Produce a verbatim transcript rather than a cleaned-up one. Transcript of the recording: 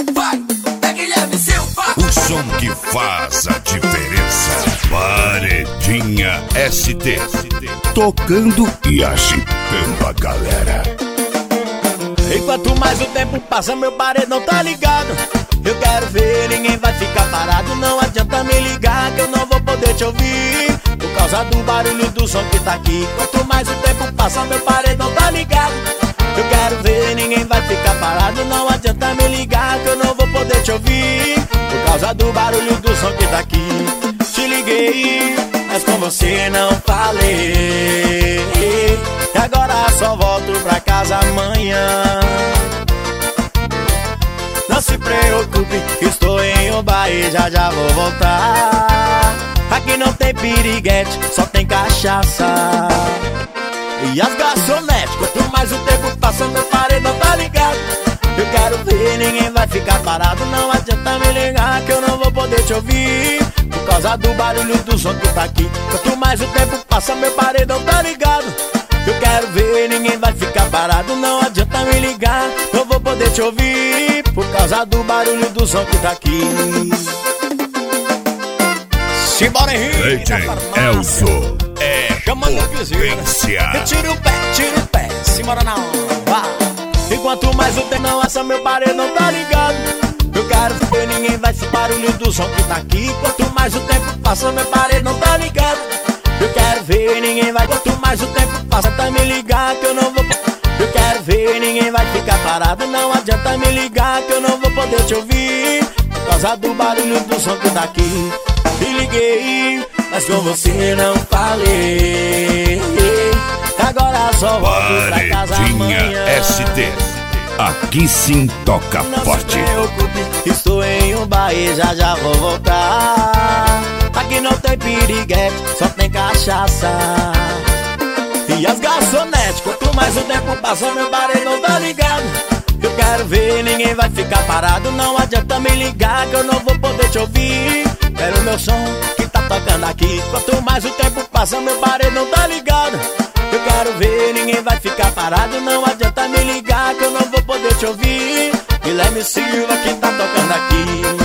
vai, é Guilherme Silva. O som que faz a diferença. Paredinha S T, tocando e agitando a galera. E quanto mais o tempo passa, meu paredão tá ligado. Eu quero ver, ninguém vai ficar parado. Não adianta me ligar que eu não vou poder te ouvir, por causa do barulho do som que tá aqui. Quanto mais o tempo passa, meu paredão tá ligado. Eu quero ver, ninguém vai ficar parado. Não adianta me ligar que eu não vou poder te ouvir, por causa do barulho do som que tá aqui. Te liguei, mas com você não falei, e agora só volto pra casa amanhã. Não se preocupe, estou em um bar e já já vou voltar. Aqui não tem piriguete, só tem cachaça e as garçonetes. Quanto mais o tempo passa, meu paredão tá ligado. Eu quero ver, ninguém vai ficar parado. Não adianta me ligar que eu não vou poder te ouvir, por causa do barulho do som que tá aqui. Quanto mais o tempo passa, meu paredão tá ligado. Eu quero ver, ninguém vai ficar parado. Não adianta me ligar, não vou poder te ouvir, por causa do barulho do som que tá aqui. Simbora, Henrique, D J Elzo é chamando a vizinha. Tira o pé, tira o pé, simbora não, vá. E quanto mais o tempo não assa, meu paredão tá ligado. Eu quero ver, ninguém vai se barulho do som que tá aqui. Quanto mais o tempo passa, meu paredão tá ligado. Eu quero ver, ninguém vai. Quanto mais o tempo passa, tá me ligar que eu não vou. Eu quero ver, ninguém vai ficar parado. Não adianta me ligar que eu não vou poder te ouvir, por causa do barulho do som que tá aqui. Me liguei, mas com você não falei, agora só volto pra casa amanhã. Paredinha S T, aqui sim toca não forte. Se preocupe, estou em um bar e já já vou voltar. Aqui não tem piriguete, só tem cachaça e as garçonetes. Quanto mais o tempo passa, meu paredão tá ligado. Eu quero ver, ninguém vai ficar parado. Não adianta me ligar que eu não vou poder te ouvir. Quero o meu som que tá tocando aqui. Quanto mais o tempo passa, meu paredão tá ligado. Eu quero ver, ninguém vai ficar parado. Não adianta me ligar que eu não vou poder te ouvir. Guilherme Silva que tá tocando aqui.